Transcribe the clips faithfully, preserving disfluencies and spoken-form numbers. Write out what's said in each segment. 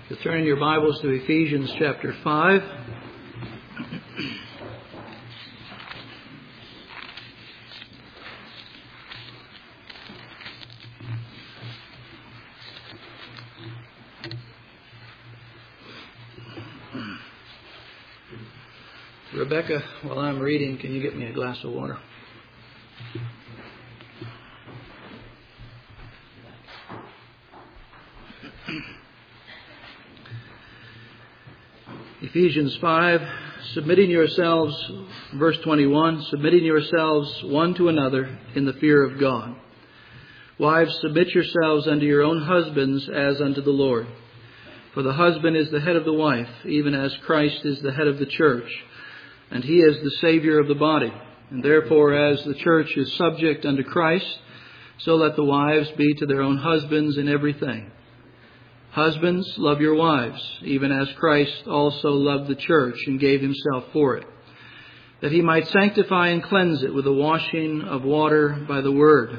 So turn in your Bibles to Ephesians chapter five. Rebecca, while I'm reading, can you get me a glass of water? Ephesians five, submitting yourselves, verse twenty-one, submitting yourselves one to another in the fear of God. Wives, submit yourselves unto your own husbands as unto the Lord. For the husband is the head of the wife, even as Christ is the head of the church, and he is the Savior of the body. And therefore, as the church is subject unto Christ, so let the wives be to their own husbands in everything. Husbands, love your wives, even as Christ also loved the church and gave himself for it, that he might sanctify and cleanse it with the washing of water by the word,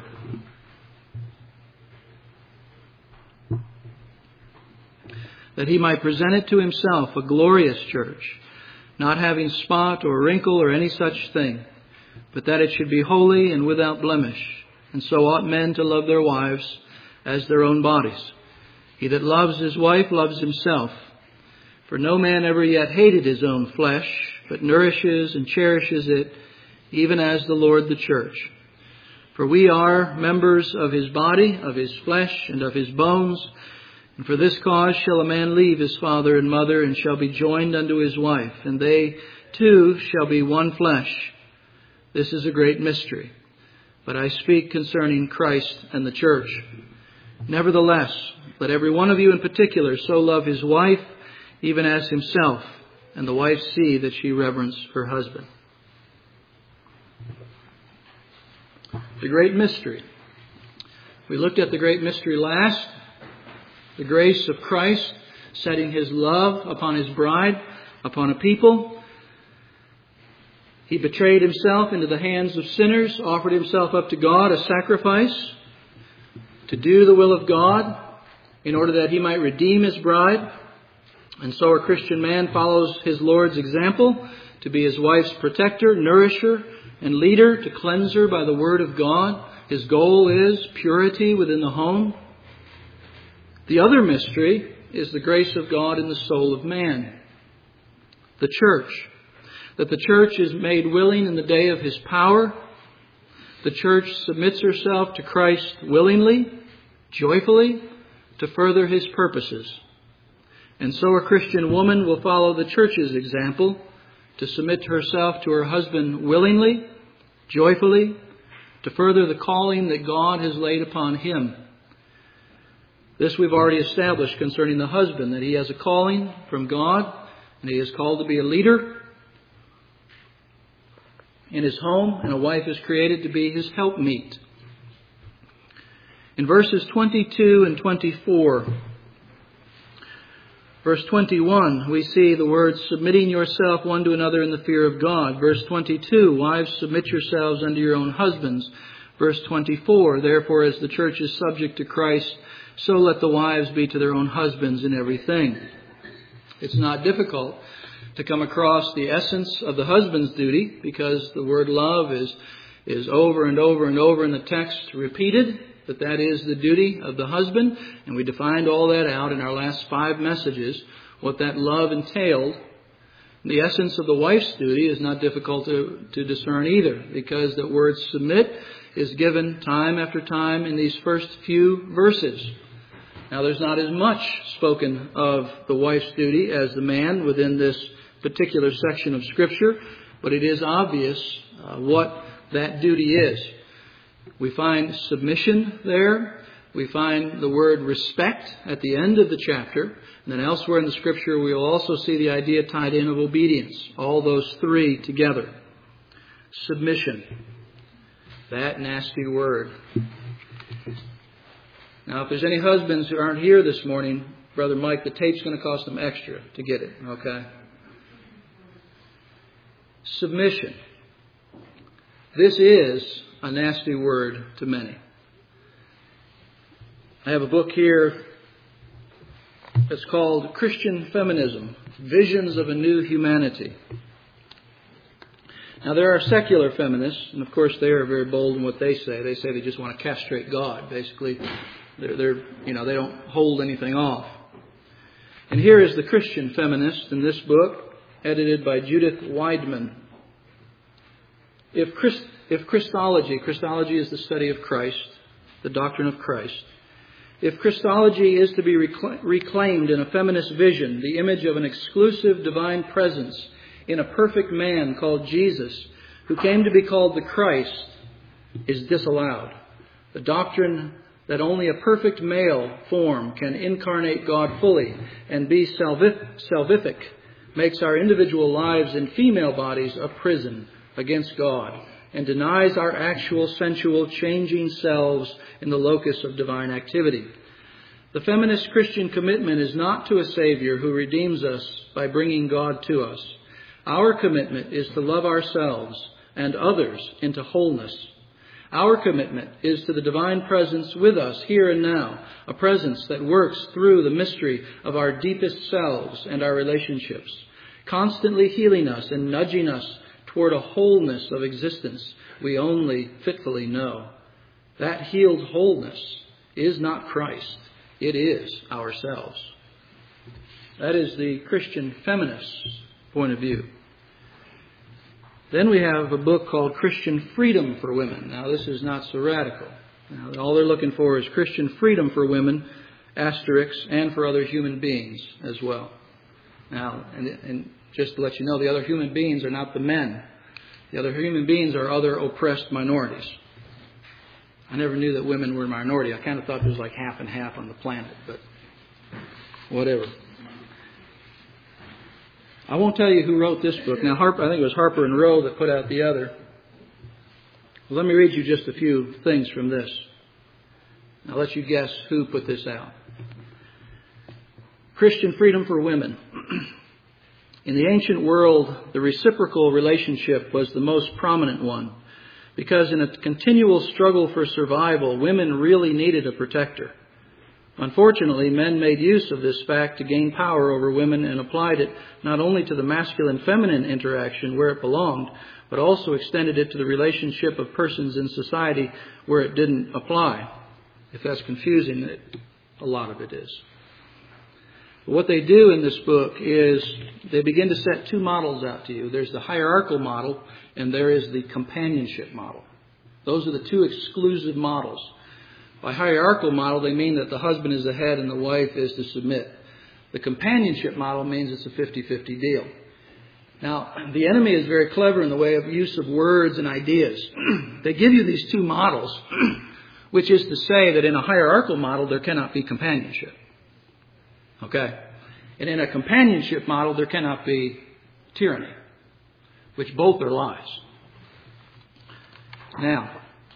that he might present it to himself a glorious church, not having spot or wrinkle or any such thing, but that it should be holy and without blemish. And so ought men to love their wives as their own bodies. He that loves his wife loves himself. For no man ever yet hated his own flesh, but nourishes and cherishes it, even as the Lord the church. For we are members of his body, of his flesh, and of his bones. And for this cause shall a man leave his father and mother, and shall be joined unto his wife, and they two shall be one flesh. This is a great mystery, but I speak concerning Christ and the church. Nevertheless, let every one of you in particular so love his wife, even as himself, and the wife see that she reverence her husband. The great mystery. We looked at the great mystery last. The grace of Christ setting his love upon his bride, upon a people. He betrayed himself into the hands of sinners, offered himself up to God, a sacrifice, to do the will of God, in order that he might redeem his bride. And so a Christian man follows his Lord's example to be his wife's protector, nourisher, and leader, to cleanse her by the word of God. His goal is purity within the home. The other mystery is the grace of God in the soul of man, the church. That the church is made willing in the day of his power. The church submits herself to Christ willingly, joyfully, to further his purposes. And so a Christian woman will follow the church's example to submit herself to her husband willingly, joyfully, to further the calling that God has laid upon him. This we've already established concerning the husband, that he has a calling from God, and he is called to be a leader in his home, and a wife is created to be his helpmeet. In verses twenty-two and twenty-four, verse twenty-one, we see the words, submitting yourself one to another in the fear of God. Verse twenty-two, wives, submit yourselves unto your own husbands. Verse twenty-four, therefore, as the church is subject to Christ, so let the wives be to their own husbands in everything. It's not difficult to come across the essence of the husband's duty, because the word love is, is over and over and over in the text repeated. That that is the duty of the husband. And we defined all that out in our last five messages, what that love entailed. The essence of the wife's duty is not difficult to, to discern either, because the word submit is given time after time in these first few verses. Now, there's not as much spoken of the wife's duty as the man within this particular section of Scripture, but it is obvious uh, what that duty is. We find submission there. We find the word respect at the end of the chapter. And then elsewhere in the Scripture, we will also see the idea tied in of obedience. All those three together. Submission. That nasty word. Now, if there's any husbands who aren't here this morning, Brother Mike, the tape's going to cost them extra to get it. Okay? Submission. This is a nasty word to many. I have a book here It's called Christian Feminism, Visions of a New Humanity. Now, there are secular feminists, and of course they are very bold in what they say. They say they just want to castrate God. Basically, they're, they're you know, they don't hold anything off. And here is the Christian feminist in this book, edited by Judith Weidman. If Christ, if Christology, Christology is the study of Christ, the doctrine of Christ. If Christology is to be recla- reclaimed in a feminist vision, the image of an exclusive divine presence in a perfect man called Jesus, who came to be called the Christ, is disallowed. The doctrine that only a perfect male form can incarnate God fully and be salvific makes our individual lives in female bodies a prison against God and denies our actual sensual changing selves in the locus of divine activity. The feminist Christian commitment is not to a Savior who redeems us by bringing God to us. Our commitment is to love ourselves and others into wholeness. Our commitment is to the divine presence with us here and now, a presence that works through the mystery of our deepest selves and our relationships, constantly healing us and nudging us toward a wholeness of existence we only fitfully know. That healed wholeness is not Christ. It is ourselves. That is the Christian feminist's point of view. Then we have a book called Christian Freedom for Women. Now, this is not so radical. Now, all they're looking for is Christian freedom for women, asterisk, and for other human beings as well. Now, and, and just to let you know, the other human beings are not the men. The other human beings are other oppressed minorities. I never knew that women were a minority. I kind of thought there was like half and half on the planet, but whatever. I won't tell you who wrote this book. Now, Harper, I think it was Harper and Row that put out the other. Well, let me read you just a few things from this. I'll let you guess who put this out. Christian Freedom for Women. In the ancient world, the reciprocal relationship was the most prominent one, because in a continual struggle for survival, women really needed a protector. Unfortunately, men made use of this fact to gain power over women and applied it not only to the masculine-feminine interaction where it belonged, but also extended it to the relationship of persons in society where it didn't apply. If that's confusing, it, a lot of it is. But what they do in this book is they begin to set two models out to you. There's the hierarchical model and there is the companionship model. Those are the two exclusive models. By hierarchical model, they mean that the husband is the head and the wife is to submit. The companionship model means it's a fifty-fifty deal. Now, the enemy is very clever in the way of use of words and ideas. They give you these two models, which is to say that in a hierarchical model, there cannot be companionship. Okay? And in a companionship model, there cannot be tyranny, which both are lies. Now,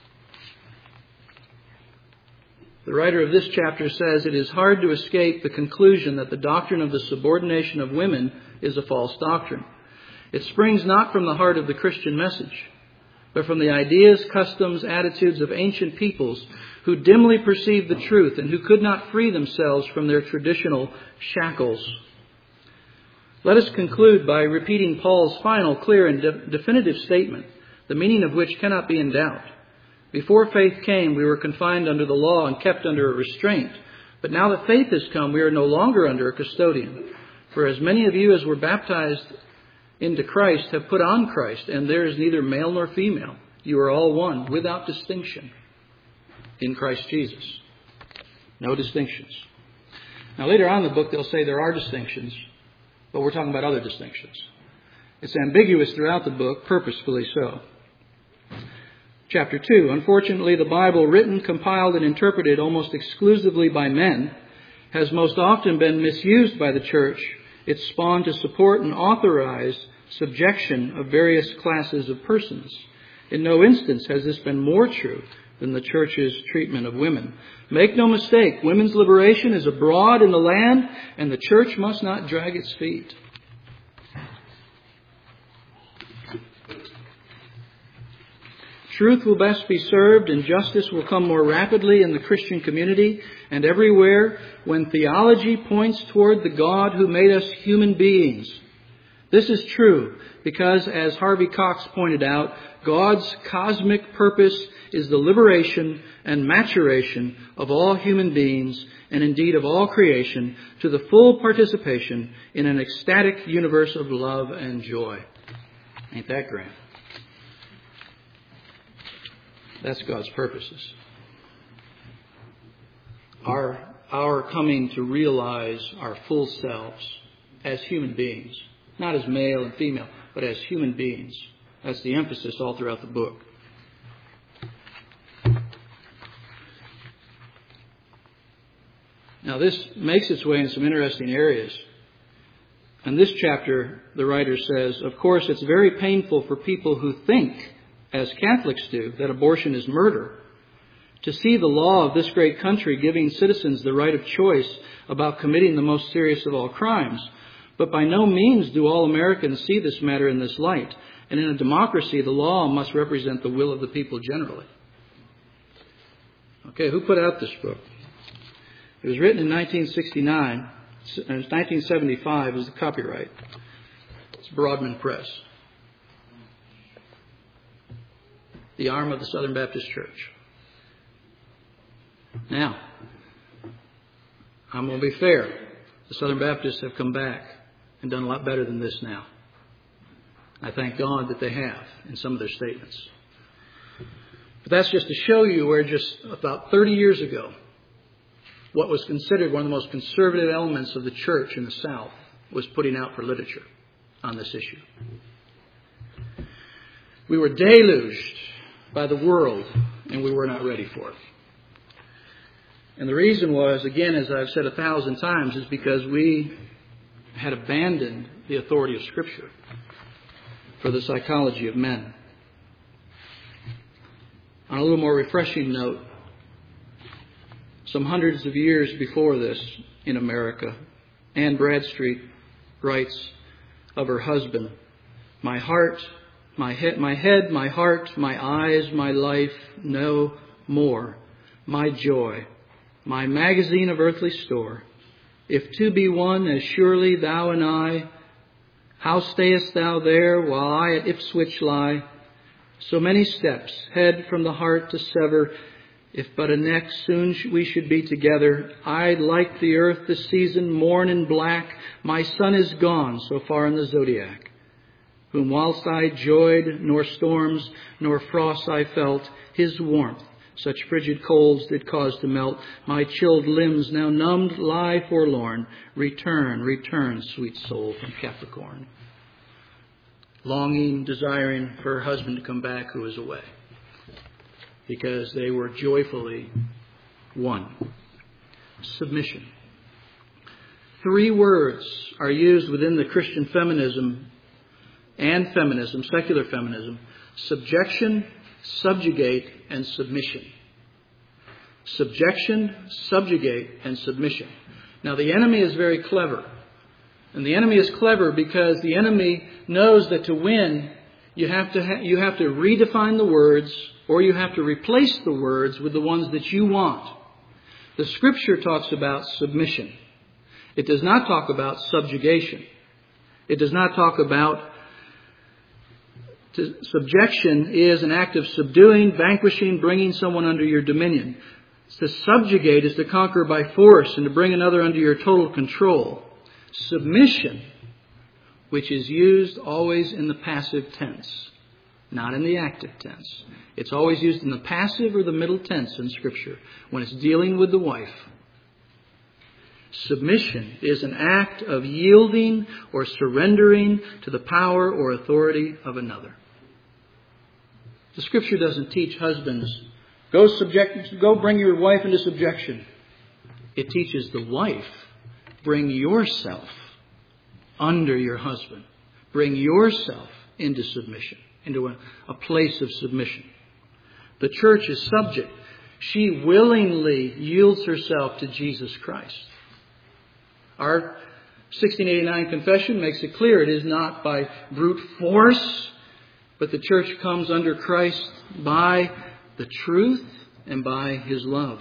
the writer of this chapter says it is hard to escape the conclusion that the doctrine of the subordination of women is a false doctrine. It springs not from the heart of the Christian message, but from the ideas, customs, attitudes of ancient peoples who dimly perceived the truth and who could not free themselves from their traditional shackles. Let us conclude by repeating Paul's final, clear, and de- definitive statement, the meaning of which cannot be in doubt. Before faith came, we were confined under the law and kept under a restraint. But now that faith has come, we are no longer under a custodian. For as many of you as were baptized into Christ have put on Christ, and there is neither male nor female. You are all one, without distinction, in Christ Jesus. No distinctions. Now later on in the book, they'll say there are distinctions, but we're talking about other distinctions. It's ambiguous throughout the book, purposefully so. Chapter two. Unfortunately, the Bible, written, compiled, and interpreted almost exclusively by men, has most often been misused by the church, its spawn to support and authorize subjection of various classes of persons. In no instance has this been more true than the church's treatment of women. Make no mistake, women's liberation is abroad in the land, and the church must not drag its feet. Truth will best be served and justice will come more rapidly in the Christian community and everywhere when theology points toward the God who made us human beings. This is true because, as Harvey Cox pointed out, God's cosmic purpose is the liberation and maturation of all human beings and indeed of all creation to the full participation in an ecstatic universe of love and joy. Ain't that grand? That's God's purposes. Our, our coming to realize our full selves as human beings. Not as male and female, but as human beings. That's the emphasis all throughout the book. Now this makes its way in some interesting areas. In this chapter, the writer says, of course, it's very painful for people who think, as Catholics do, that abortion is murder, to see the law of this great country giving citizens the right of choice about committing the most serious of all crimes. But by no means do all Americans see this matter in this light. And in a democracy, the law must represent the will of the people generally. Okay, who put out this book? It was written in nineteen sixty-nine. It was nineteen seventy-five is the copyright. It's Broadman Press. The arm of the Southern Baptist Church. Now, I'm going to be fair. The Southern Baptists have come back and done a lot better than this now. I thank God that they have in some of their statements. But that's just to show you where just about thirty years ago, what was considered one of the most conservative elements of the church in the South was putting out for literature on this issue. We were deluged by the world, and we were not ready for it. And the reason was, again, as I've said a thousand times, is because we had abandoned the authority of Scripture for the psychology of men. On a little more refreshing note, some hundreds of years before this in America, Anne Bradstreet writes of her husband, "My heart, my head, my head, my heart, my eyes, my life, no more, my joy, my magazine of earthly store. If two be one, as surely thou and I, how stayest thou there while I at Ipswich lie? So many steps, head from the heart to sever. If but a neck, soon we should be together. I, like the earth, this season mourn in black. My sun is gone so far in the zodiac. Whom whilst I joyed, nor storms, nor frosts I felt, his warmth such frigid coals did cause to melt. My chilled limbs now numbed lie forlorn. Return, return, sweet soul from Capricorn." Longing, desiring for her husband to come back who is away. Because they were joyfully one. Submission. Three words are used within the Christian feminism and feminism, secular feminism: subjection, subjugate, and submission. Subjection, subjugate, and submission. Now, the enemy is very clever. And the enemy is clever because the enemy knows that to win, you have to ha- you have to redefine the words, or you have to replace the words with the ones that you want. The Scripture talks about submission. It does not talk about subjugation. It does not talk about To, subjection is an act of subduing, vanquishing, bringing someone under your dominion. To subjugate is to conquer by force and to bring another under your total control. Submission, which is used always in the passive tense, not in the active tense. It's always used in the passive or the middle tense in Scripture when it's dealing with the wife. Submission is an act of yielding or surrendering to the power or authority of another. The Scripture doesn't teach husbands, go subject, go bring your wife into subjection. It teaches the wife, bring yourself under your husband. Bring yourself into submission, into a, a place of submission. The church is subject. She willingly yields herself to Jesus Christ. Our sixteen eighty-nine confession makes it clear it is not by brute force, But the church comes under Christ by the truth and by His love.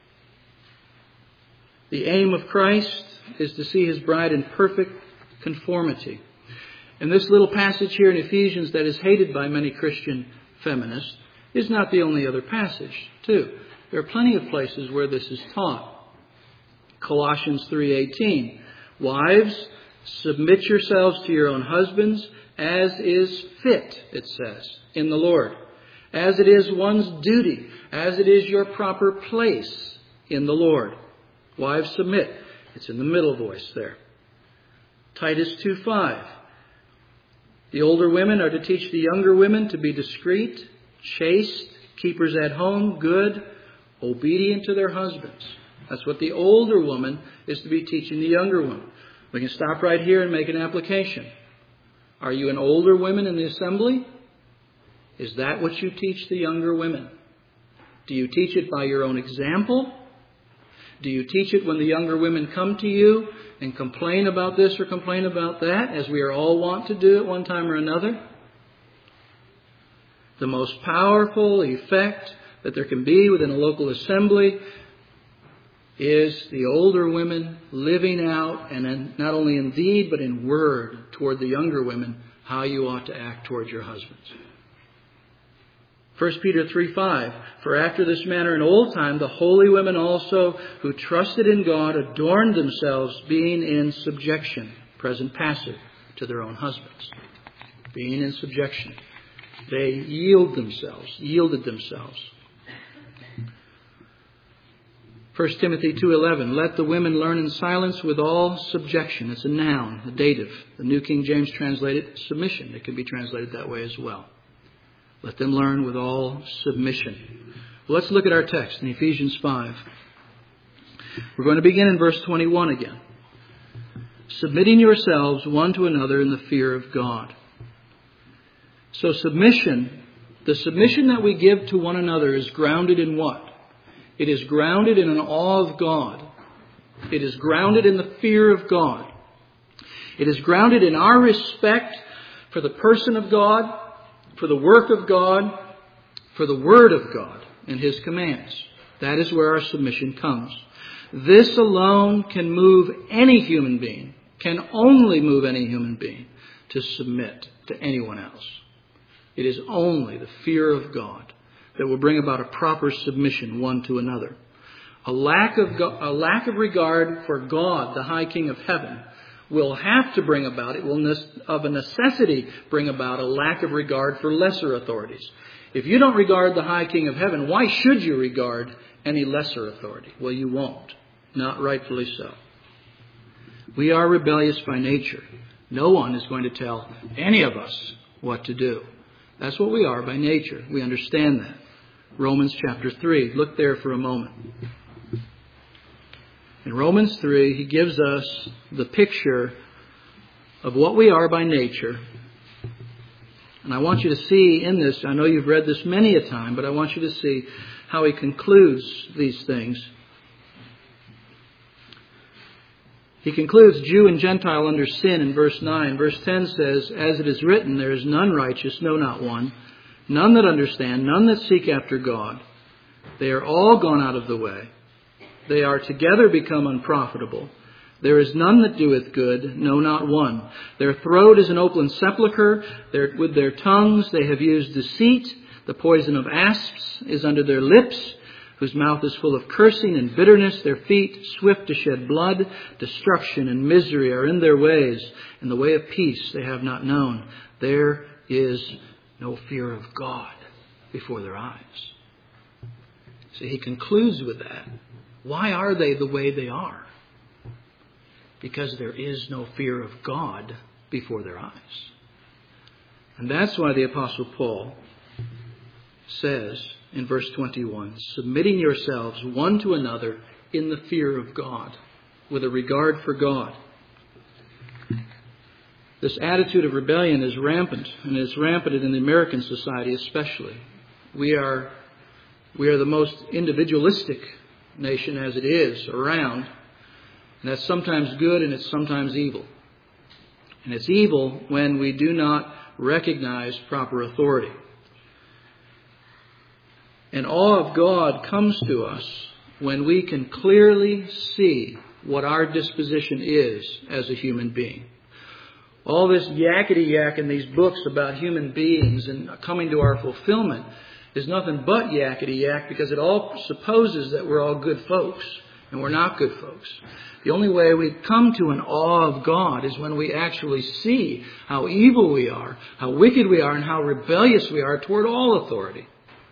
The aim of Christ is to see His bride in perfect conformity. And this little passage here in Ephesians that is hated by many Christian feminists is not the only other passage, too. There are plenty of places where this is taught. Colossians three eighteen. Wives, submit yourselves to your own husbands as is fit, it says, in the Lord. As it is one's duty, as it is your proper place in the Lord. Wives, submit. It's in the middle voice there. Titus two five. The older women are to teach the younger women to be discreet, chaste, keepers at home, good, obedient to their husbands. That's what the older woman is to be teaching the younger woman. We can stop right here and make an application. Are you an older woman in the assembly? Is that what you teach the younger women? Do you teach it by your own example? Do you teach it when the younger women come to you and complain about this or complain about that, as we are all wont to do at one time or another? The most powerful effect that there can be within a local assembly is the older women living out, and in, not only in deed but in word, toward the younger women, how you ought to act towards your husbands. First Peter three five. For after this manner in old time, the holy women also who trusted in God adorned themselves, being in subjection, present passive, to their own husbands. Being in subjection. They yield themselves, yielded themselves. First Timothy two eleven. Let the women learn in silence with all subjection. It's a noun, a dative. The New King James translated submission. It can be translated that way as well. Let them learn with all submission. Well, let's look at our text in Ephesians five. We're going to begin in verse twenty-one again. Submitting yourselves one to another in the fear of God. So submission, the submission that we give to one another is grounded in what? It is grounded in an awe of God. It is grounded in the fear of God. It is grounded in our respect for the person of God, for the work of God, for the Word of God and His commands. That is where our submission comes. This alone can move any human being, can only move any human being to submit to anyone else. It is only the fear of God that will bring about a proper submission one to another. A lack of go- a lack of regard for God, the High King of Heaven, will have to bring about, it will ne- of a necessity bring about a lack of regard for lesser authorities. If you don't regard the High King of Heaven, why should you regard any lesser authority? Well, you won't. Not rightfully so. We are rebellious by nature. No one is going to tell any of us what to do. That's what we are by nature. We understand that. Romans chapter three. Look there for a moment. In Romans three, he gives us the picture of what we are by nature. And I want you to see in this, I know you've read this many a time, but I want you to see how he concludes these things. He concludes Jew and Gentile under sin in verse nine. Verse ten says, as it is written, there is none righteous, no, not one. None that understand, none that seek after God. They are all gone out of the way. They are together become unprofitable. There is none that doeth good, no, not one. Their throat is an open sepulchre. Their, with their tongues they have used deceit. The poison of asps is under their lips, whose mouth is full of cursing and bitterness. Their feet swift to shed blood. Destruction and misery are in their ways, and the way of peace they have not known. There is no fear of God before their eyes. See, he concludes with that. Why are they the way they are? Because there is no fear of God before their eyes. And that's why the Apostle Paul says in verse twenty-one, submitting yourselves one to another in the fear of God, with a regard for God. This attitude of rebellion is rampant, and it's rampant in the American society especially. We are, we are the most individualistic nation as it is around. And that's sometimes good and it's sometimes evil. And it's evil when we do not recognize proper authority. And awe of God comes to us when we can clearly see what our disposition is as a human being. All this yakety-yak in these books about human beings and coming to our fulfillment is nothing but yakety-yak, because it all supposes that we're all good folks, and we're not good folks. The only way we come to an awe of God is when we actually see how evil we are, how wicked we are, and how rebellious we are toward all authority.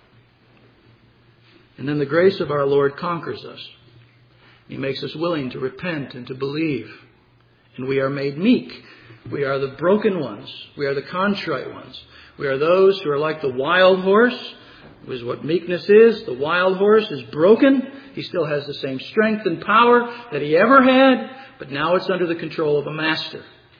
And then the grace of our Lord conquers us. He makes us willing to repent and to believe. And we are made meek. We are the broken ones. We are the contrite ones. We are those who are like the wild horse, which is what meekness is. The wild horse is broken. He still has the same strength and power that he ever had, but now it's under the control of a master.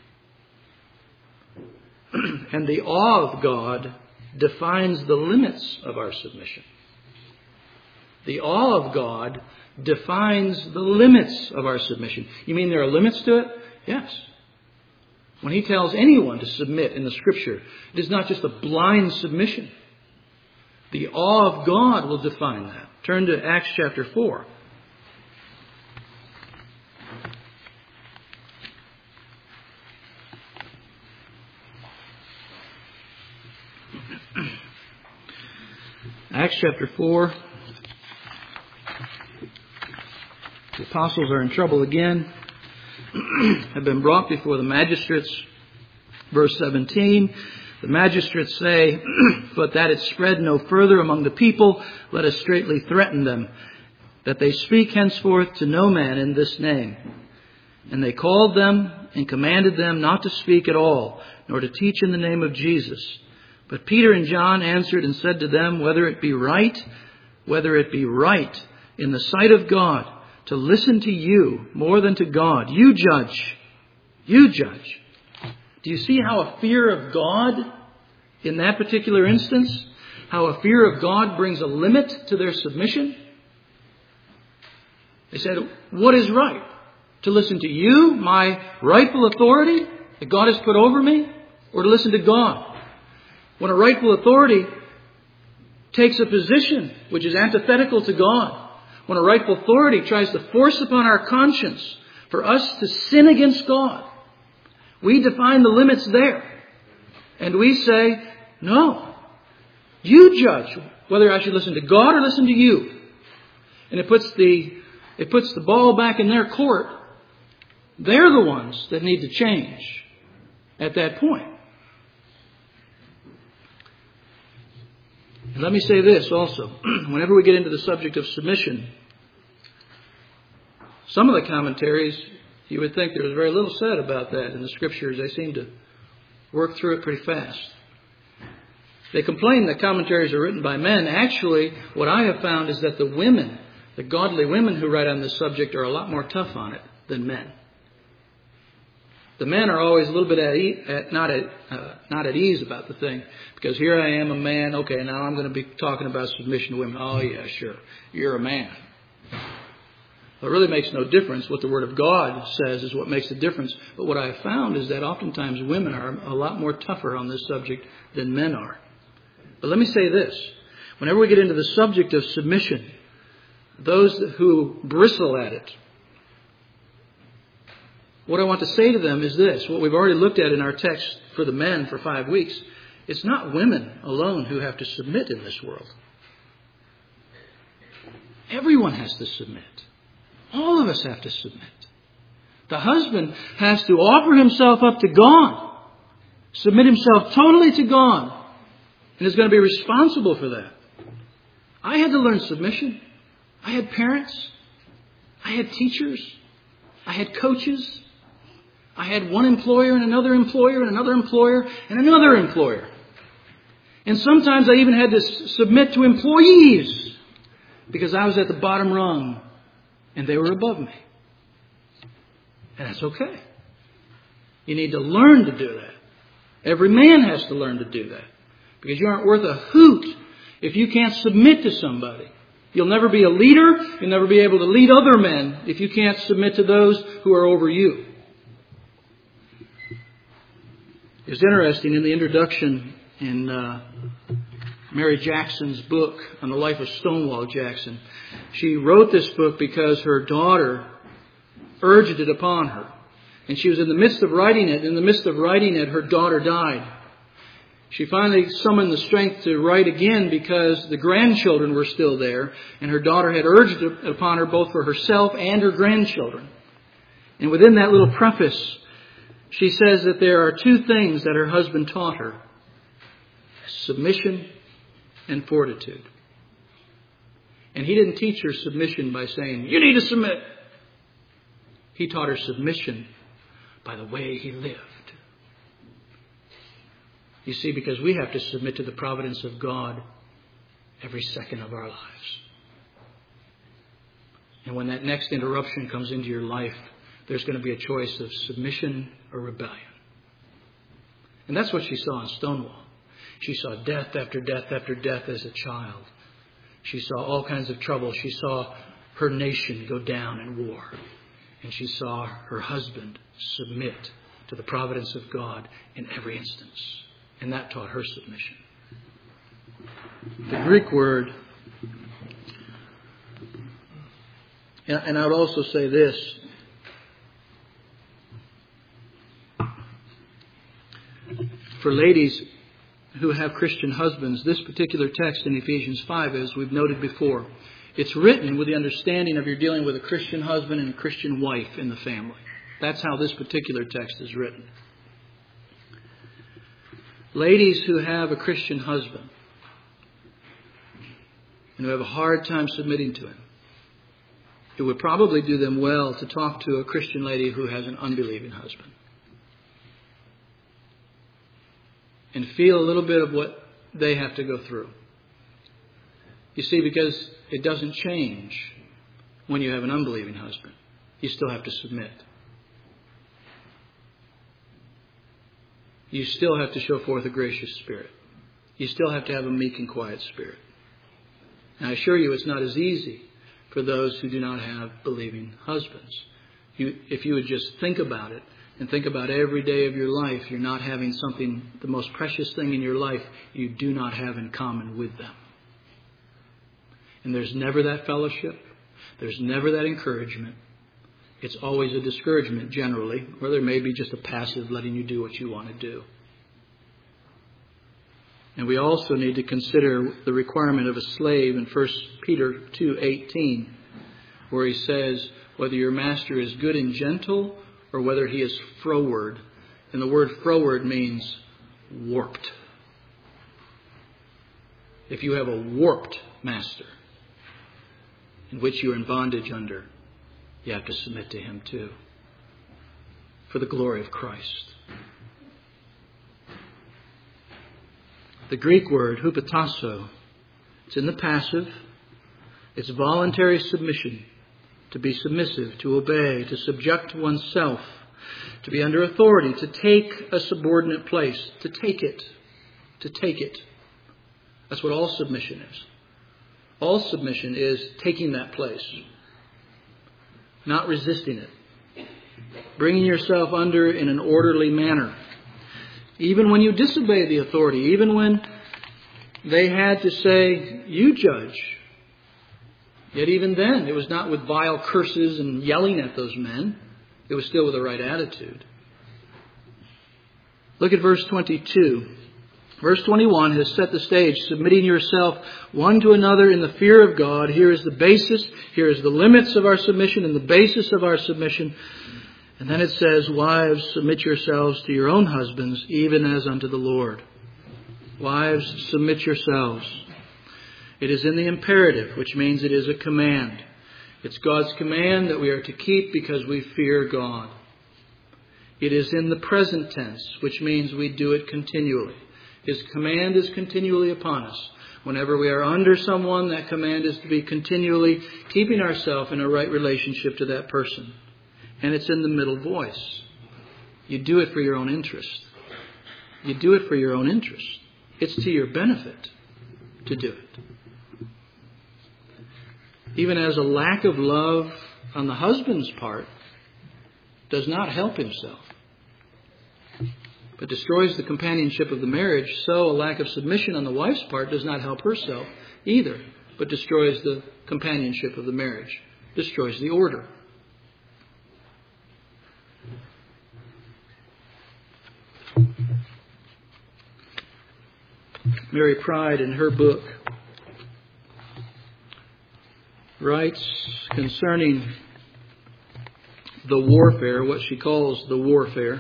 And the awe of God defines the limits of our submission. The awe of God defines the limits of our submission. You mean there are limits to it? Yes. When he tells anyone to submit in the Scripture, it is not just a blind submission. The awe of God will define that. Turn to Acts chapter four. Acts chapter four. The apostles are in trouble again, have been brought before the magistrates. Verse seventeen, the magistrates say, but that it spread no further among the people, let us straitly threaten them, that they speak henceforth to no man in this name. And they called them and commanded them not to speak at all, nor to teach in the name of Jesus. But Peter and John answered and said to them, whether it be right, whether it be right in the sight of God, to listen to you more than to God. You judge. You judge. Do you see how a fear of God in that particular instance, how a fear of God brings a limit to their submission? They said, what is right? To listen to you, my rightful authority that God has put over me, or to listen to God? When a rightful authority takes a position which is antithetical to God, when a rightful authority tries to force upon our conscience for us to sin against God, we define the limits there. And we say, no, you judge whether I should listen to God or listen to you. And it puts the, it puts the ball back in their court. They're the ones that need to change at that point. And let me say this also. Whenever we get into the subject of submission, some of the commentaries, you would think there was very little said about that in the Scriptures. They seem to work through it pretty fast. They complain that commentaries are written by men. Actually, what I have found is that the women, the godly women who write on this subject, are a lot more tough on it than men. The men are always a little bit at, e- at not at uh, not at ease about the thing, because here I am, a man. Okay, now I'm going to be talking about submission to women. Oh yeah, sure, you're a man. Well, it really makes no difference. What the Word of God says is what makes the difference. But what I have found is that oftentimes women are a lot more tougher on this subject than men are. But let me say this: whenever we get into the subject of submission, those who bristle at it, what I want to say to them is this, what we've already looked at in our text for the men for five weeks. It's not women alone who have to submit in this world. Everyone has to submit. All of us have to submit. The husband has to offer himself up to God, submit himself totally to God, and is going to be responsible for that. I had to learn submission. I had parents. I had teachers. I had coaches. I had one employer and another employer and another employer and another employer. And sometimes I even had to submit to employees because I was at the bottom rung and they were above me. And that's okay. You need to learn to do that. Every man has to learn to do that. Because you aren't worth a hoot if you can't submit to somebody. You'll never be a leader. You'll never be able to lead other men if you can't submit to those who are over you. It's interesting in the introduction in uh, Mary Jackson's book on the life of Stonewall Jackson. She wrote this book because her daughter urged it upon her. And she was in the midst of writing it. In the midst of writing it, her daughter died. She finally summoned the strength to write again because the grandchildren were still there. And her daughter had urged it upon her both for herself and her grandchildren. And within that little preface, she says that there are two things that her husband taught her: submission and fortitude. And he didn't teach her submission by saying, "You need to submit." He taught her submission by the way he lived. You see, because we have to submit to the providence of God every second of our lives. And when that next interruption comes into your life, there's going to be a choice of submission or rebellion. And that's what she saw in Stonewall. She saw death after death after death as a child. She saw all kinds of trouble. She saw her nation go down in war. And she saw her husband submit to the providence of God in every instance. And that taught her submission. The Greek word, and I would also say this, for ladies who have Christian husbands, this particular text in Ephesians five, as we've noted before, it's written with the understanding of you're dealing with a Christian husband and a Christian wife in the family. That's how this particular text is written. Ladies who have a Christian husband and who have a hard time submitting to him, it would probably do them well to talk to a Christian lady who has an unbelieving husband. And feel a little bit of what they have to go through. You see, because it doesn't change when you have an unbelieving husband. You still have to submit. You still have to show forth a gracious spirit. You still have to have a meek and quiet spirit. And I assure you, it's not as easy for those who do not have believing husbands. You, if you would just think about it, and think about every day of your life, you're not having something, the most precious thing in your life, you do not have in common with them. And there's never that fellowship. There's never that encouragement. It's always a discouragement generally, or there may be just a passive letting you do what you want to do. And we also need to consider the requirement of a slave in First Peter two eighteen, where he says, whether your master is good and gentle, or whether he is froward. And the word froward means warped. If you have a warped master in which you're in bondage under, you have to submit to him too, for the glory of Christ. The Greek word, hupotasso, it's in the passive. It's voluntary submission. To be submissive, to obey, to subject oneself, to be under authority, to take a subordinate place, to take it, to take it. That's what all submission is. All submission is taking that place, not resisting it, bringing yourself under in an orderly manner. Even when you disobey the authority, even when they had to say, you judge. Yet even then, it was not with vile curses and yelling at those men. It was still with the right attitude. Look at verse twenty-two. Verse twenty-one has set the stage, submitting yourself one to another in the fear of God. Here is the basis. Here is the limits of our submission and the basis of our submission. And then it says, wives, submit yourselves to your own husbands, even as unto the Lord. Wives, submit yourselves. It is in the imperative, which means it is a command. It's God's command that we are to keep because we fear God. It is in the present tense, which means we do it continually. His command is continually upon us. Whenever we are under someone, that command is to be continually keeping ourselves in a right relationship to that person. And it's in the middle voice. You do it for your own interest. You do it for your own interest. It's to your benefit to do it. Even as a lack of love on the husband's part does not help himself. but destroys the companionship of the marriage, so a lack of submission on the wife's part does not help herself either, but destroys the companionship of the marriage, destroys the order. Mary Pride, in her book, writes concerning the warfare, what she calls the warfare.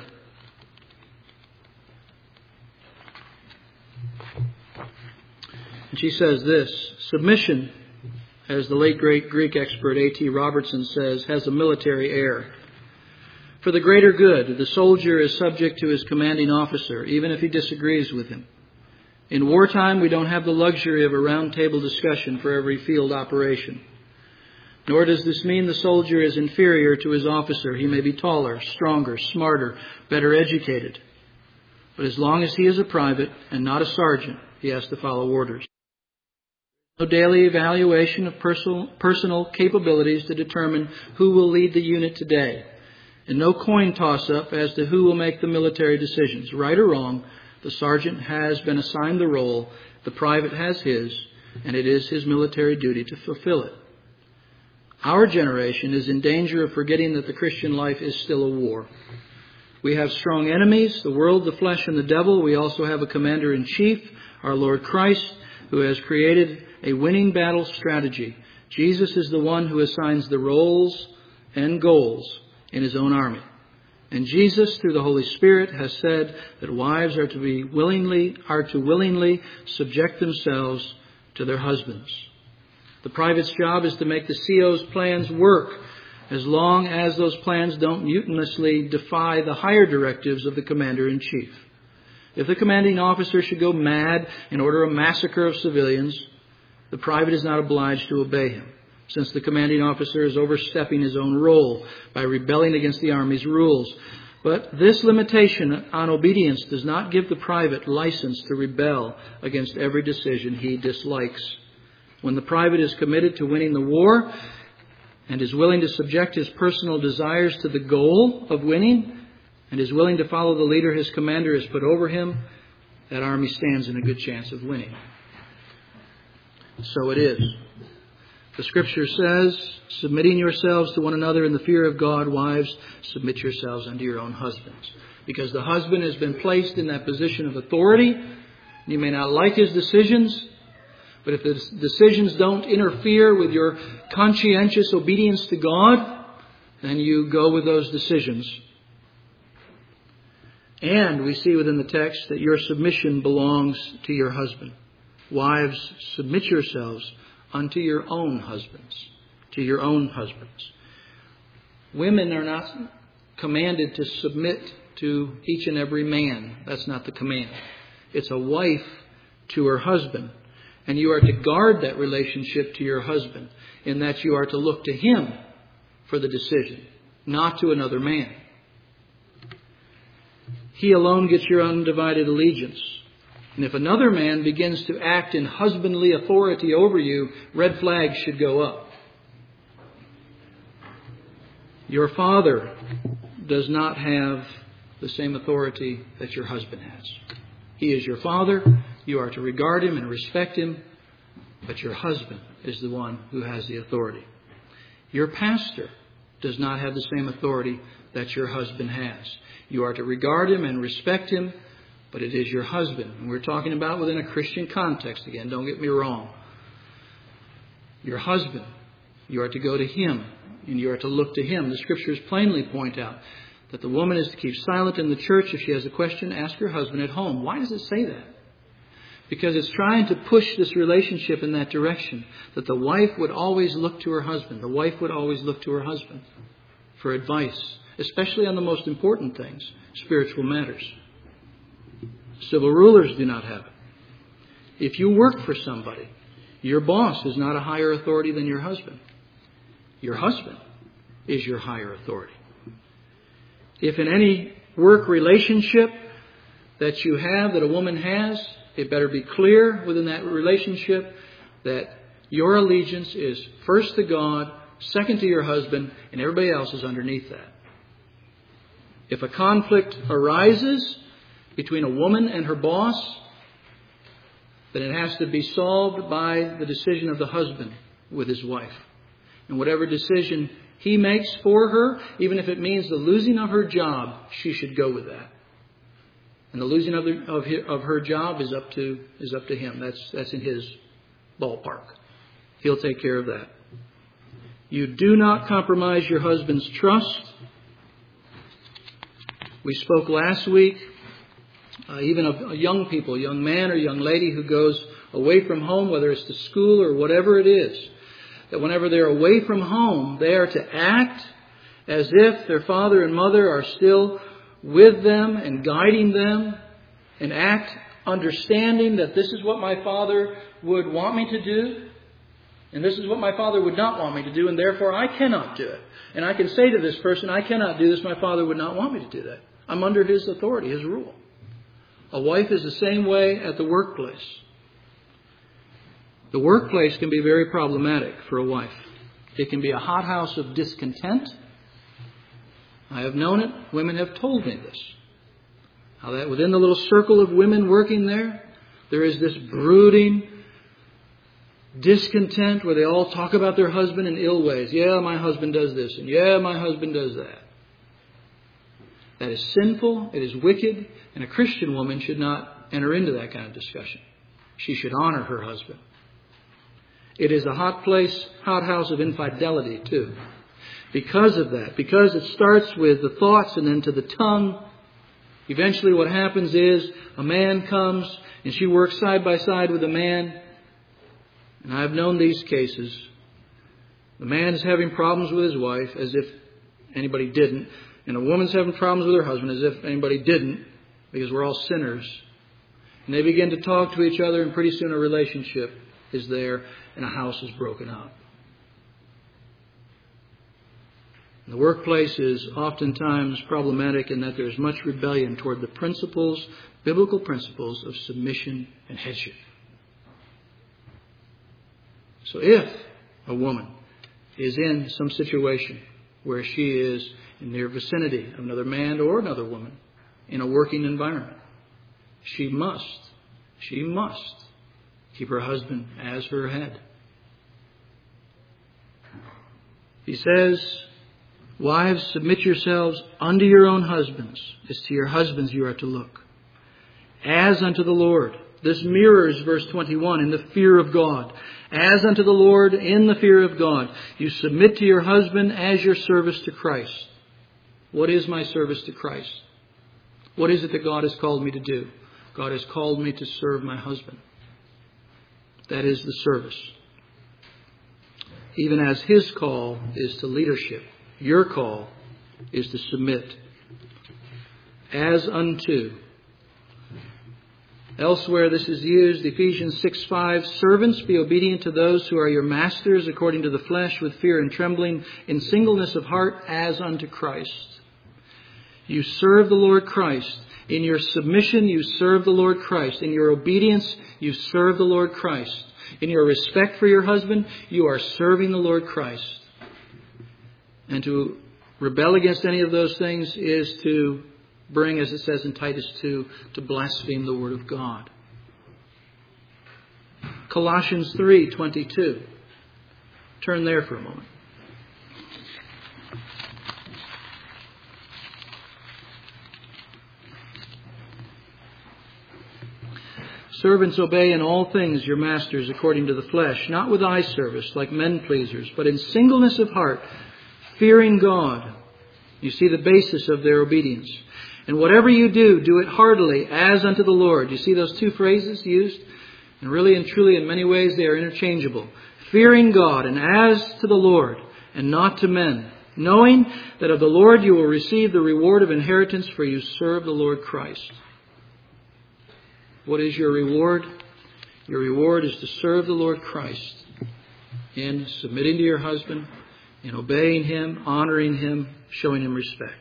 And she says this: submission, as the late great Greek expert A T Robertson says, has a military air. For the greater good, the soldier is subject to his commanding officer, even if he disagrees with him. In wartime, we don't have the luxury of a round-table discussion for every field operation. Nor does this mean the soldier is inferior to his officer. He may be taller, stronger, smarter, better educated. But as long as he is a private and not a sergeant, he has to follow orders. No daily evaluation of personal, personal capabilities to determine who will lead the unit today. And no coin toss-up as to who will make the military decisions. Right or wrong, the sergeant has been assigned the role, the private has his, and it is his military duty to fulfill it. Our generation is in danger of forgetting that the Christian life is still a war. We have strong enemies, the world, the flesh, and the devil. We also have a commander-in-chief, our Lord Christ, who has created a winning battle strategy. Jesus is the one who assigns the roles and goals in his own army. And Jesus, through the Holy Spirit, has said that wives are to be willingly, are to willingly subject themselves to their husbands. The private's job is to make the C O's plans work, as long as those plans don't mutinously defy the higher directives of the commander-in-chief. If the commanding officer should go mad and order a massacre of civilians, the private is not obliged to obey him, since the commanding officer is overstepping his own role by rebelling against the Army's rules. But this limitation on obedience does not give the private license to rebel against every decision he dislikes. When the private is committed to winning the war and is willing to subject his personal desires to the goal of winning and is willing to follow the leader his commander has put over him, that army stands in a good chance of winning. So it is. The Scripture says, submitting yourselves to one another in the fear of God, wives, submit yourselves unto your own husbands. Because the husband has been placed in that position of authority. You may not like his decisions, but if the decisions don't interfere with your conscientious obedience to God, then you go with those decisions. And we see within the text that your submission belongs to your husband. Wives, submit yourselves unto your own husbands. To your own husbands. Women are not commanded to submit to each and every man. That's not the command. It's a wife to her husband. And you are to guard that relationship to your husband, in that you are to look to him for the decision, not to another man. He alone gets your undivided allegiance. And if another man begins to act in husbandly authority over you, red flags should go up. Your father does not have the same authority that your husband has. He is your father. You are to regard him and respect him. But your husband is the one who has the authority. Your pastor does not have the same authority that your husband has. You are to regard him and respect him, but it is your husband. And we're talking about within a Christian context again. Don't get me wrong. Your husband, you are to go to him and you are to look to him. The Scriptures plainly point out that the woman is to keep silent in the church. If she has a question, ask her husband at home. Why does it say that? Because it's trying to push this relationship in that direction, that the wife would always look to her husband. The wife would always look to her husband for advice, especially on the most important things, spiritual matters. Civil rulers do not have it. If you work for somebody, your boss is not a higher authority than your husband. Your husband is your higher authority. If in any work relationship that you have, that a woman has, it better be clear within that relationship that your allegiance is first to God, second to your husband, and everybody else is underneath that. If a conflict arises, between a woman and her boss, then it has to be solved by the decision of the husband with his wife. And whatever decision he makes for her, even if it means the losing of her job, she should go with that. And the losing of, the, of, his, of her job is up to is up to him. That's that's in his ballpark. He'll take care of that. You do not compromise your husband's trust. We spoke last week, uh, even of young people, a young man or young lady who goes away from home, whether it's to school or whatever it is, that whenever they're away from home, they are to act as if their father and mother are still with them and guiding them, and act understanding that this is what my father would want me to do, and this is what my father would not want me to do, and therefore I cannot do it. And I can say to this person, I cannot do this. My father would not want me to do that. I'm under his authority, his rule. A wife is the same way at the workplace. The workplace can be very problematic for a wife. It can be a hothouse of discontent. I have known it. Women have told me this. How that within the little circle of women working there, there is this brooding discontent where they all talk about their husband in ill ways. Yeah, my husband does this, and yeah, my husband does that. That is sinful, it is wicked, and a Christian woman should not enter into that kind of discussion. She should honor her husband. It is a hot place, hot house of infidelity too. Because of that, because it starts with the thoughts and then to the tongue, eventually what happens is a man comes and she works side by side with a man. And I've known these cases. The man is having problems with his wife as if anybody didn't. And a woman's having problems with her husband as if anybody didn't, because we're all sinners. And they begin to talk to each other, and pretty soon a relationship is there and a house is broken up. The workplace is oftentimes problematic in that there is much rebellion toward the principles, biblical principles of submission and headship. So if a woman is in some situation where she is in near vicinity of another man or another woman in a working environment, she must, she must keep her husband as her head. He says, wives, submit yourselves unto your own husbands. It's to your husbands you are to look, as unto the Lord. This mirrors verse twenty-one, in the fear of God. As unto the Lord, in the fear of God. You submit to your husband as your service to Christ. What is my service to Christ? What is it that God has called me to do? God has called me to serve my husband. That is the service. Even as his call is to leadership, your call is to submit. As unto. Elsewhere this is used, Ephesians six five, servants, be obedient to those who are your masters according to the flesh, with fear and trembling, in singleness of heart, as unto Christ. You serve the Lord Christ. In your submission, you serve the Lord Christ. In your obedience, you serve the Lord Christ. In your respect for your husband, you are serving the Lord Christ. And to rebel against any of those things is to bring, as it says in Titus two, to blaspheme the Word of God. Colossians three twenty-two. Turn there for a moment. Servants, obey in all things your masters according to the flesh, not with eye service like men pleasers, but in singleness of heart, fearing God. You see the basis of their obedience. And whatever you do, do it heartily as unto the Lord. You see those two phrases used? And really and truly in many ways they are interchangeable. Fearing God and as to the Lord and not to men. Knowing that of the Lord you will receive the reward of inheritance, for you serve the Lord Christ. What is your reward? Your reward is to serve the Lord Christ in submitting to your husband, in obeying him, honoring him, showing him respect.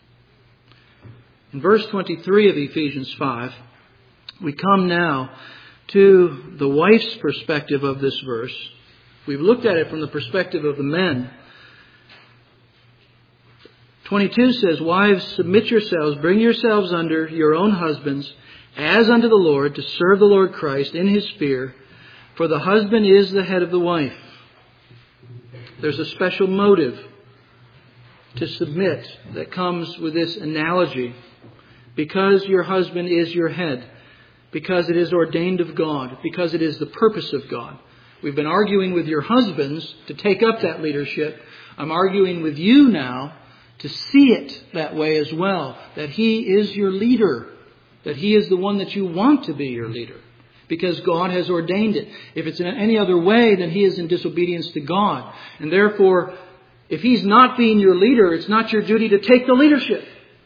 In verse twenty-three of Ephesians five, we come now to the wife's perspective of this verse. We've looked at it from the perspective of the men. twenty-two says, wives, submit yourselves, bring yourselves under your own husbands, as unto the Lord, to serve the Lord Christ in His fear. For the husband is the head of the wife. There's a special motive to submit that comes with this analogy. Because your husband is your head. Because it is ordained of God. Because it is the purpose of God. We've been arguing with your husbands to take up that leadership. I'm arguing with you now to see it that way as well. That He is your leader. That He is the one that you want to be your leader. Because God has ordained it. If it's in any other way, then He is in disobedience to God. And therefore, if He's not being your leader, it's not your duty to take the leadership.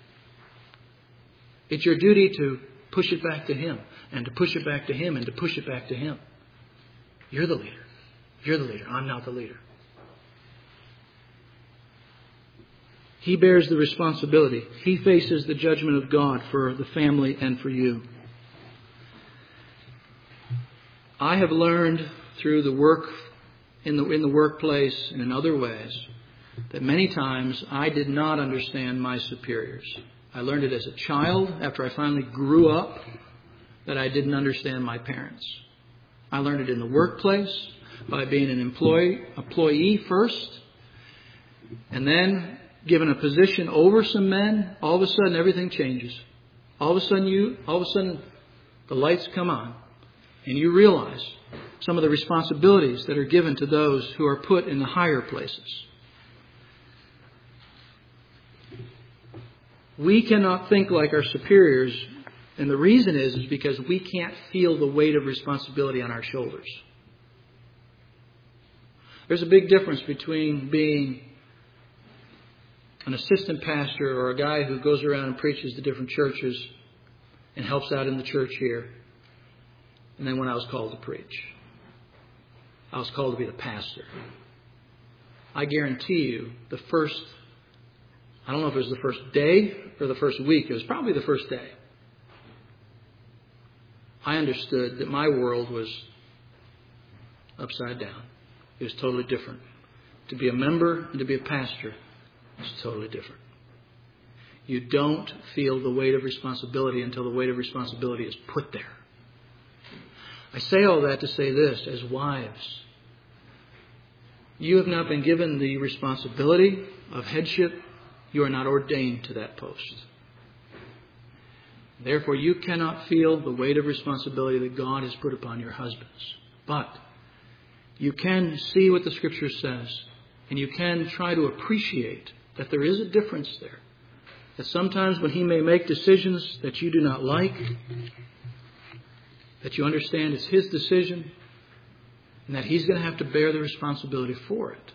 It's your duty to push it back to Him. And to push it back to Him. And to push it back to Him. You're the leader. You're the leader. I'm not the leader. He bears the responsibility. He faces the judgment of God for the family and for you. I have learned through the work in the in the workplace and in other ways that many times I did not understand my superiors. I learned it as a child after I finally grew up that I didn't understand my parents. I learned it in the workplace by being an employee employee first, and then given a position over some men. All of a sudden, everything changes. All of a sudden, you all of a sudden the lights come on. And you realize some of the responsibilities that are given to those who are put in the higher places. We cannot think like our superiors. And the reason is, is because we can't feel the weight of responsibility on our shoulders. There's a big difference between being an assistant pastor or a guy who goes around and preaches to different churches and helps out in the church here. And then when I was called to preach, I was called to be the pastor. I guarantee you the first, I don't know if it was the first day or the first week. It was probably the first day. I understood that my world was upside down. It was totally different. To be a member and to be a pastor is totally different. You don't feel the weight of responsibility until the weight of responsibility is put there. I say all that to say this, as wives, you have not been given the responsibility of headship. You are not ordained to that post. Therefore, you cannot feel the weight of responsibility that God has put upon your husbands. But you can see what the Scripture says, and you can try to appreciate that there is a difference there. That sometimes when He may make decisions that you do not like, that you understand it's His decision and that He's going to have to bear the responsibility for it.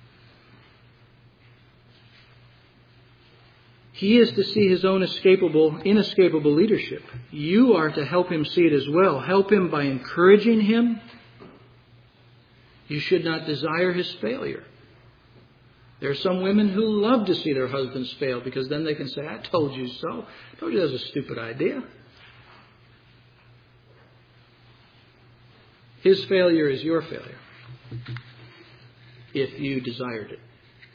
He is to see His own escapable, inescapable leadership. You are to help Him see it as well. Help Him by encouraging Him. You should not desire His failure. There are some women who love to see their husbands fail because then they can say, I told you so. I told you that was a stupid idea. His failure is your failure, if you desired it.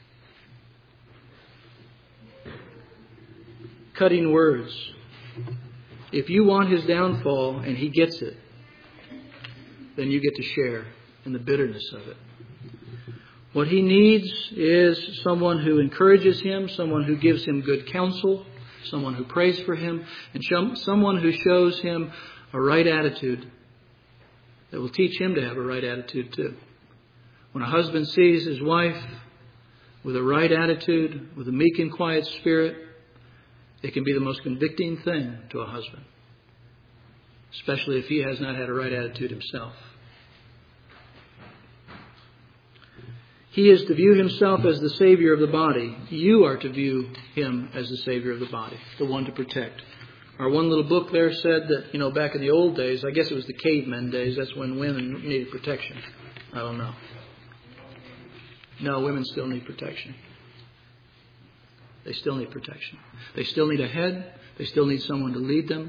Cutting words. If you want his downfall and he gets it, then you get to share in the bitterness of it. What he needs is someone who encourages him, someone who gives him good counsel, someone who prays for him, and someone who shows him a right attitude that will teach him to have a right attitude too. When a husband sees his wife with a right attitude, with a meek and quiet spirit, it can be the most convicting thing to a husband, especially if he has not had a right attitude himself. He is to view himself as the Savior of the body. You are to view him as the Savior of the body, the one to protect. Our one little book there said that, you know, back in the old days, I guess it was the cavemen days, that's when women needed protection. I don't know. No, women still need protection. They still need protection. They still need a head. They still need someone to lead them.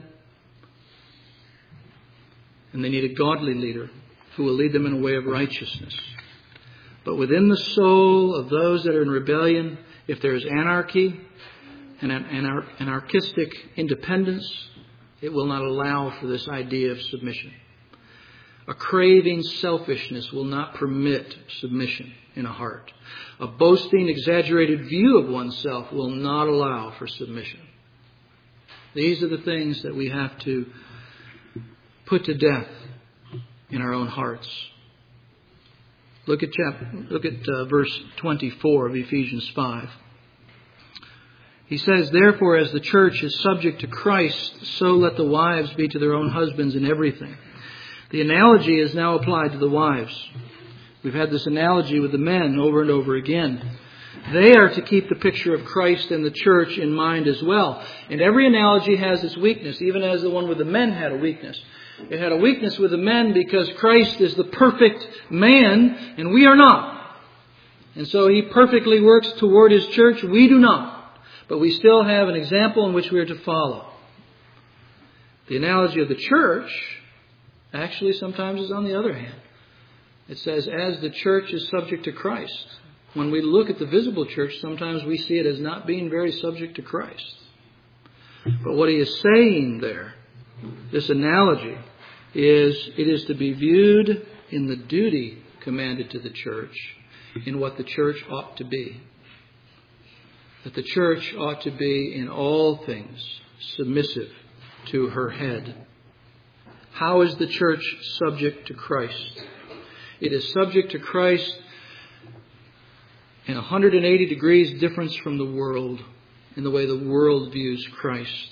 And they need a godly leader who will lead them in a way of righteousness. But within the soul of those that are in rebellion If there is anarchy and an anar- anarchistic independence, it will not allow for this idea of submission. A craving selfishness will not permit submission in a heart. A boasting, exaggerated view of oneself will not allow for submission. These are the things that we have to put to death in our own hearts. Look at chapter, look at uh, verse twenty-four of Ephesians five. He says, "Therefore, as the church is subject to Christ, so let the wives be to their own husbands in everything." The analogy is now applied to the wives. We've had this analogy with the men over and over again. They are to keep the picture of Christ and the church in mind as well. And every analogy has its weakness, even as the one with the men had a weakness. It had a weakness with the men because Christ is the perfect man and we are not. And so He perfectly works toward His church. We do not. But we still have an example in which we are to follow. The analogy of the church actually sometimes is on the other hand. It says, as the church is subject to Christ. When we look at the visible church, sometimes we see it as not being very subject to Christ. But what he is saying there, this analogy, is it is to be viewed in the duty commanded to the church, in what the church ought to be. That the church ought to be in all things submissive to her head. How is the church subject to Christ? It is subject to Christ in one hundred eighty degrees difference from the world, in the way the world views Christ.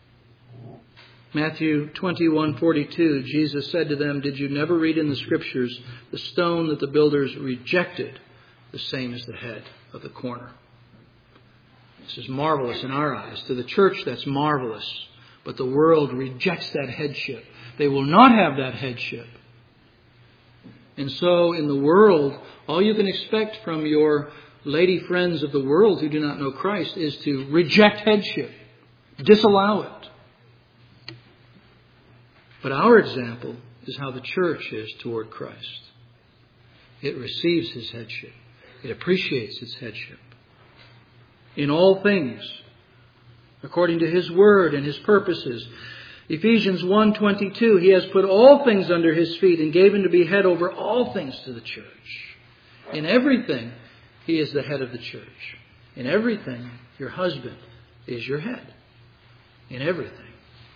Matthew twenty-one forty-two, Jesus said to them, "Did you never read in the Scriptures, the stone that the builders rejected, the same is the head of the corner?" This is marvelous in our eyes. To the church, that's marvelous. But the world rejects that headship. They will not have that headship. And so in the world, all you can expect from your lady friends of the world who do not know Christ is to reject headship, disallow it. But our example is how the church is toward Christ. It receives His headship. It appreciates its headship. In all things, according to His word and His purposes. Ephesians one twenty-two, He has put all things under His feet and gave Him to be head over all things to the church. In everything, He is the head of the church. In everything, your husband is your head. In everything.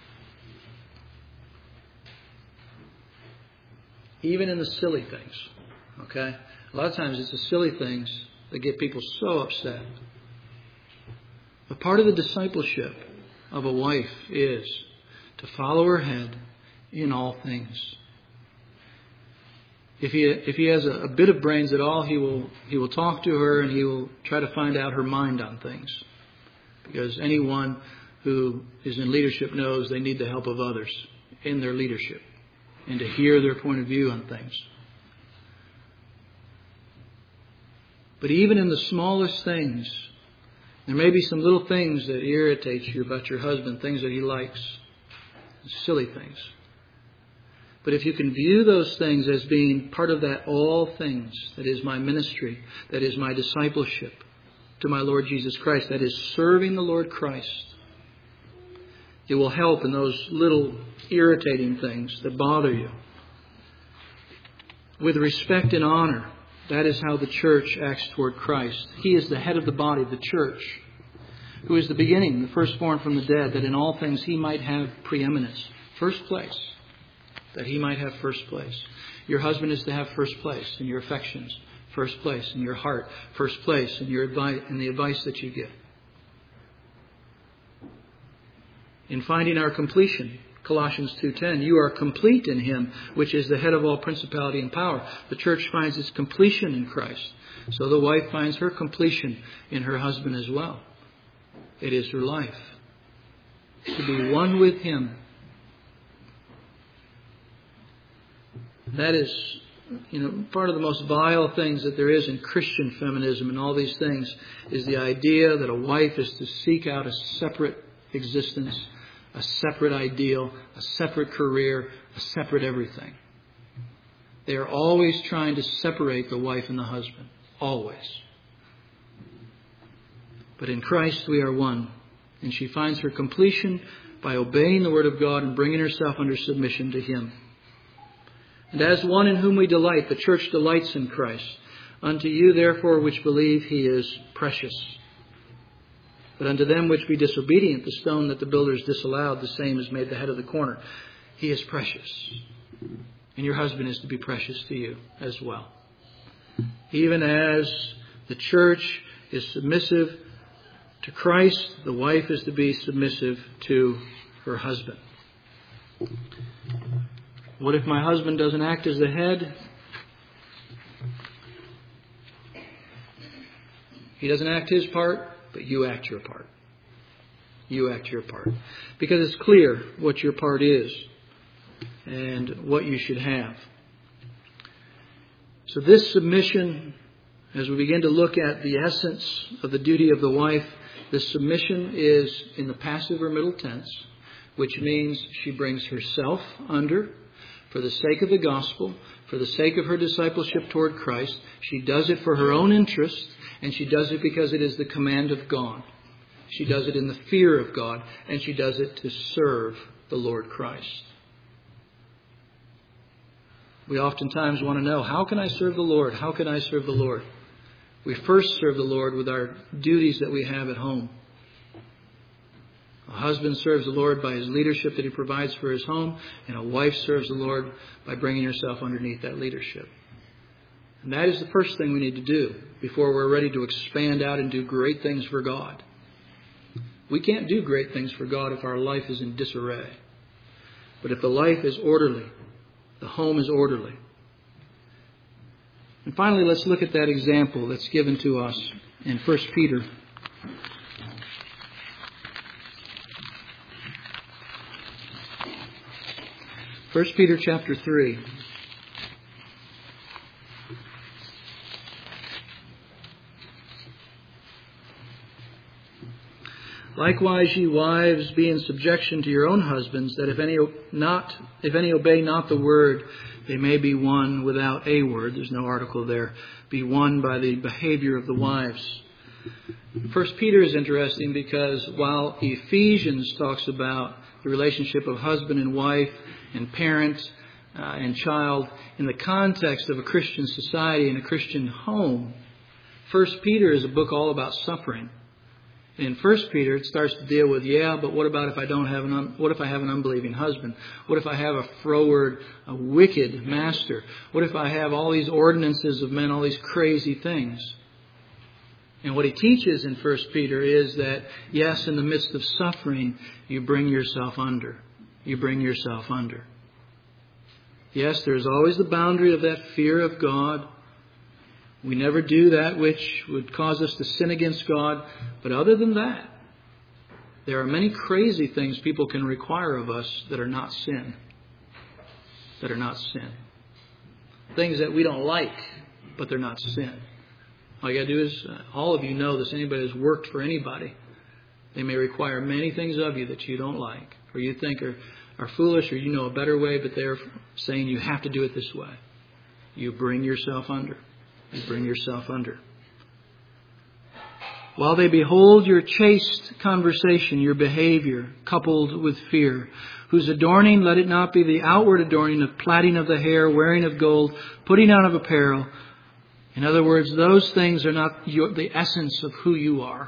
Even in the silly things. Okay? A lot of times it's the silly things that get people so upset. But part of the discipleship of a wife is to follow her head in all things. If he if he has a, a bit of brains at all, he will he will talk to her and he will try to find out her mind on things. Because anyone who is in leadership knows they need the help of others in their leadership and to hear their point of view on things. But even in the smallest things, there may be some little things that irritate you about your husband, things that he likes, silly things. But if you can view those things as being part of that all things, that is my ministry, that is my discipleship to my Lord Jesus Christ, that is serving the Lord Christ, it will help in those little irritating things that bother you. With respect and honor, that is how the church acts toward Christ. He is the head of the body, the church, who is the beginning, the firstborn from the dead, that in all things He might have preeminence, first place, that He might have first place. Your husband is to have first place in your affections, first place in your heart, first place in your advice, in the advice that you give. In finding our completion, Colossians two ten, you are complete in Him, which is the head of all principality and power. The church finds its completion in Christ. So the wife finds her completion in her husband as well. It is her life. To be one with Him. That is, you know, part of the most vile things that there is in Christian feminism and all these things is the idea that a wife is to seek out a separate existence, a separate ideal, a separate career, a separate everything. They are always trying to separate the wife and the husband. Always. But in Christ we are one. And she finds her completion by obeying the Word of God and bringing herself under submission to Him. And as one in whom we delight, the church delights in Christ. Unto you, therefore, which believe, He is precious. But unto them which be disobedient, the stone that the builders disallowed, the same is made the head of the corner. He is precious. And your husband is to be precious to you as well. Even as the church is submissive to Christ, the wife is to be submissive to her husband. What if my husband doesn't act as the head? He doesn't act his part, but you act your part. You act your part. Because it's clear what your part is and what you should have. So this submission, as we begin to look at the essence of the duty of the wife, this submission is in the passive or middle tense, which means she brings herself under for the sake of the gospel, for the sake of her discipleship toward Christ. She does it for her own interest, and she does it because it is the command of God. She does it in the fear of God, and she does it to serve the Lord Christ. We oftentimes want to know, how can I serve the Lord? How can I serve the Lord? We first serve the Lord with our duties that we have at home. A husband serves the Lord by his leadership that he provides for his home, and a wife serves the Lord by bringing herself underneath that leadership. And that is the first thing we need to do before we're ready to expand out and do great things for God. We can't do great things for God if our life is in disarray. But if the life is orderly, the home is orderly. And finally, let's look at that example that's given to us in First Peter. First Peter chapter three. Likewise, ye wives, be in subjection to your own husbands, that if any not, if any obey not the word, they may be won without a word. There's no article there. Be won by the behavior of the wives. First Peter is interesting because while Ephesians talks about the relationship of husband and wife and parent uh, and child in the context of a Christian society and a Christian home, First Peter is a book all about suffering. In First Peter, it starts to deal with, yeah, but what about if I don't have an, un- what if I have an unbelieving husband? What if I have a froward, a wicked master? What if I have all these ordinances of men, all these crazy things? And what he teaches in First Peter is that, yes, in the midst of suffering, you bring yourself under. You bring yourself under. Yes, there's always the boundary of that fear of God. We never do that which would cause us to sin against God. But other than that, there are many crazy things people can require of us that are not sin. That are not sin. Things that we don't like, but they're not sin. All you got to do is, uh, all of you know this, anybody who's worked for anybody, they may require many things of you that you don't like, or you think are, are foolish, or you know a better way, but they're saying you have to do it this way. You bring yourself under. You bring yourself under. While they behold your chaste conversation, your behavior, coupled with fear, whose adorning, let it not be the outward adorning of plaiting of the hair, wearing of gold, putting on of apparel. In other words, those things are not your, the essence of who you are.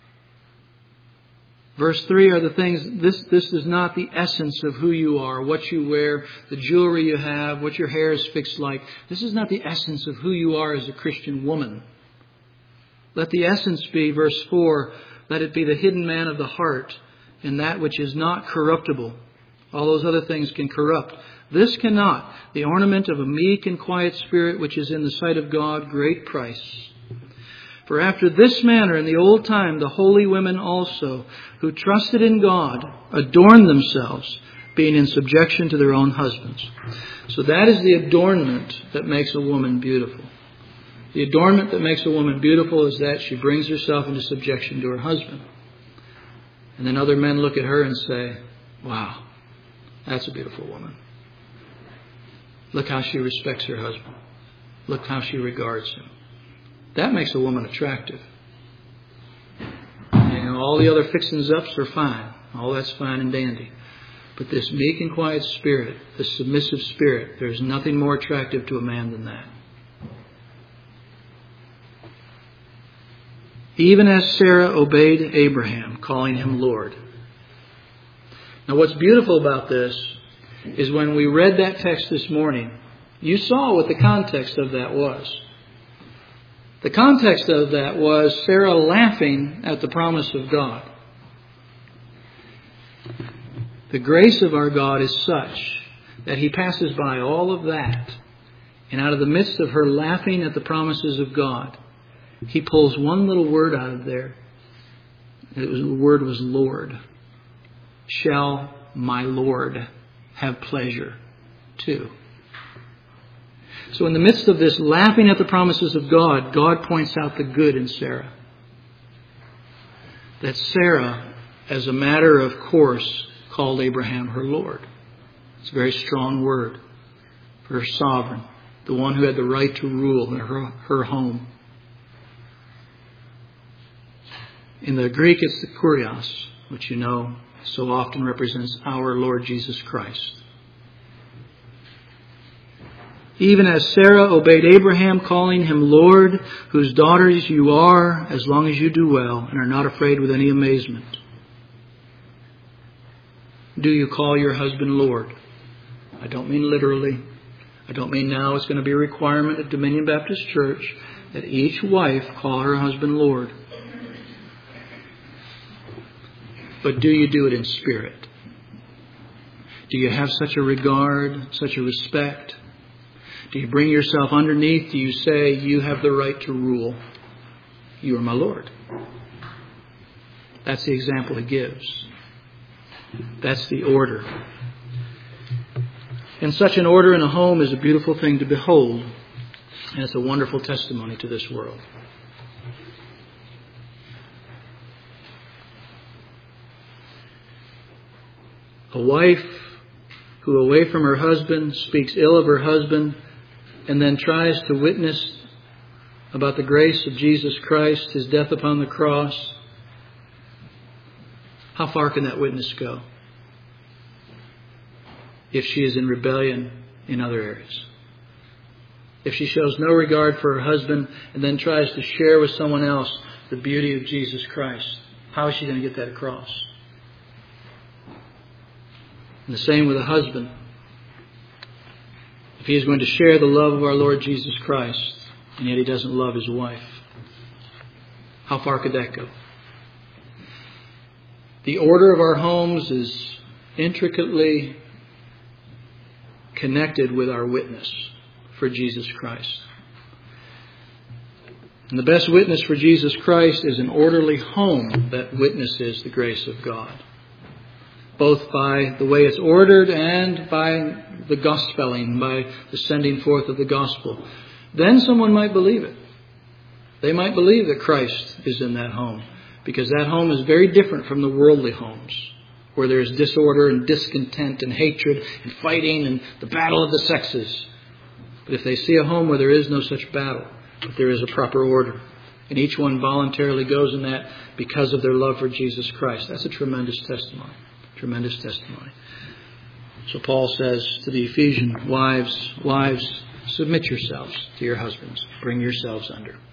Verse three are the things, this, this is not the essence of who you are, what you wear, the jewelry you have, what your hair is fixed like. This is not the essence of who you are as a Christian woman. Let the essence be, verse four, let it be the hidden man of the heart, and that which is not corruptible. All those other things can corrupt. This cannot. The ornament of a meek and quiet spirit, which is in the sight of God, great price. For after this manner in the old time, the holy women also, who trusted in God, adorned themselves, being in subjection to their own husbands. So that is the adornment that makes a woman beautiful. The adornment that makes a woman beautiful is that she brings herself into subjection to her husband. And then other men look at her and say, wow, that's a beautiful woman. Look how she respects her husband. Look how she regards him. That makes a woman attractive. all the other fixings-ups are fine. All that's fine and dandy. But this meek and quiet spirit, this submissive spirit, there's nothing more attractive to a man than that. Even as Sarah obeyed Abraham, calling him Lord. Now what's beautiful about this is when we read that text this morning, you saw what the context of that was. The context of that was Sarah laughing at the promise of God. The grace of our God is such that He passes by all of that, and out of the midst of her laughing at the promises of God, He pulls one little word out of there. It was, the word was Lord. Shall my Lord have pleasure too? So in the midst of this laughing at the promises of God, God points out the good in Sarah. That Sarah, as a matter of course, called Abraham her Lord. It's a very strong word for her sovereign, the one who had the right to rule in her, her home. In the Greek, it's the kurios, which you know so often represents our Lord Jesus Christ. Even as Sarah obeyed Abraham, calling him Lord, whose daughters you are, as long as you do well and are not afraid with any amazement. Do you call your husband Lord? I don't mean literally. I don't mean now it's going to be a requirement at Dominion Baptist Church that each wife call her husband Lord. But do you do it in spirit? Do you have such a regard, such a respect? Do you bring yourself underneath? Do you say, you have the right to rule? You are my Lord. That's the example He gives. That's the order. And such an order in a home is a beautiful thing to behold. And it's a wonderful testimony to this world. A wife who away from her husband speaks ill of her husband and then tries to witness about the grace of Jesus Christ, His death upon the cross, how far can that witness go if she is in rebellion in other areas? If she shows no regard for her husband and then tries to share with someone else the beauty of Jesus Christ, how is she going to get that across? And the same with a husband. If he is going to share the love of our Lord Jesus Christ, and yet he doesn't love his wife, how far could that go? The order of our homes is intricately connected with our witness for Jesus Christ. And the best witness for Jesus Christ is an orderly home that witnesses the grace of God, both by the way it's ordered and by the gospeling, by the sending forth of the gospel. Then someone might believe it. They might believe that Christ is in that home, because that home is very different from the worldly homes, where there is disorder and discontent and hatred and fighting and the battle of the sexes. But if they see a home where there is no such battle, but there is a proper order, and each one voluntarily goes in that because of their love for Jesus Christ, that's a tremendous testimony. Tremendous testimony. So Paul says to the Ephesian wives, wives, submit yourselves to your husbands. Bring yourselves under.